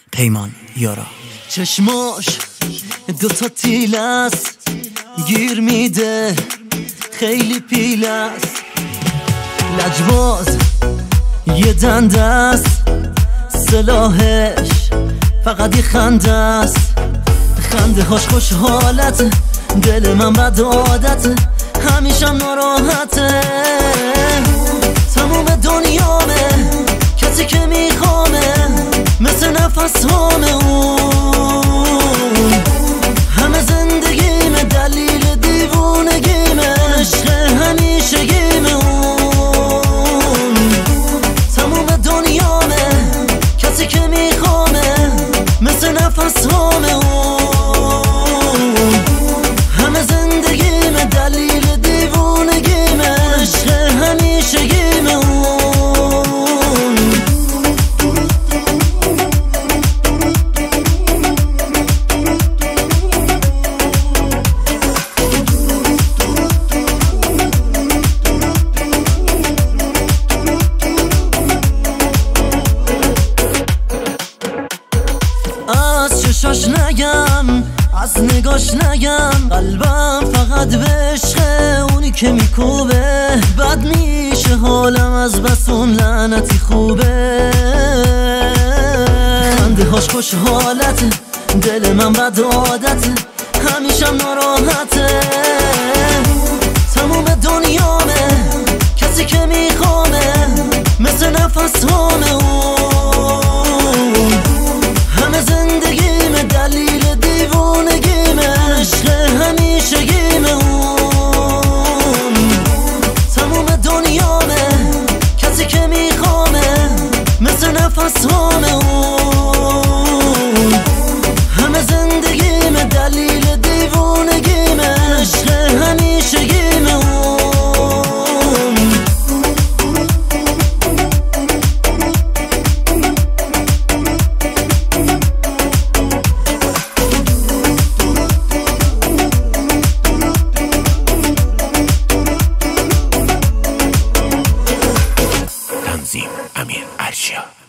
پیمان یارا. چشماش دوتا تیل است، گیر میده خیلی پیل است. لجباز یه دنده است، سلاحش فقط یه خنده است. خنده هاش خوش حالت، دل من بد عادت، همیشم ناراحته. تموم دنیامه، کسی که میخوامه، مثل نفس هامه اون. همه زندگیمه دلیل دیوونگیمه، عشق همیشگیمه اون. تموم دنیامه، کسی که میخوامه، مثل نفس هامه اون. همه زندگیمه دلیل دیوونگیمه، عشق همیشگیمه اون. از چشاش نگم، از نگاش نگم، قلبم فقط به عشق اونی که میکوبه. بد میشه حالم از بس اون لعنتی خوبه. خنده هاش خوش حالت، دل من بد عادت، همیشم ناراحته. تموم دنیامه، کسی که میخوامه، مثل نفس هامه اون. همه زندگیمه دلیل دیوونگیمه، عشق همیشگیمه اون. تموم دنیامه، کسی که میخوامه، مثل نفس هامه اون. همه زندگیمه دلیل دیوونگیمه، عشق همیشگیمه اون. امیر ارشیا.